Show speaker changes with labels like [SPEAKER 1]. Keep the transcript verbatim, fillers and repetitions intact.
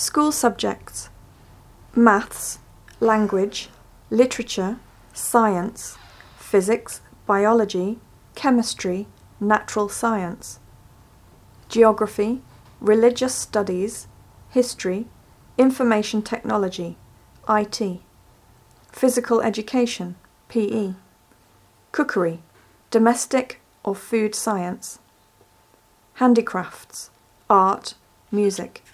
[SPEAKER 1] School subjects: maths, language, literature, science, physics, biology, chemistry, natural science. Geography, religious studies, history, information technology, I T. Physical education, P E. Cookery, domestic or food science. Handicrafts, art, music.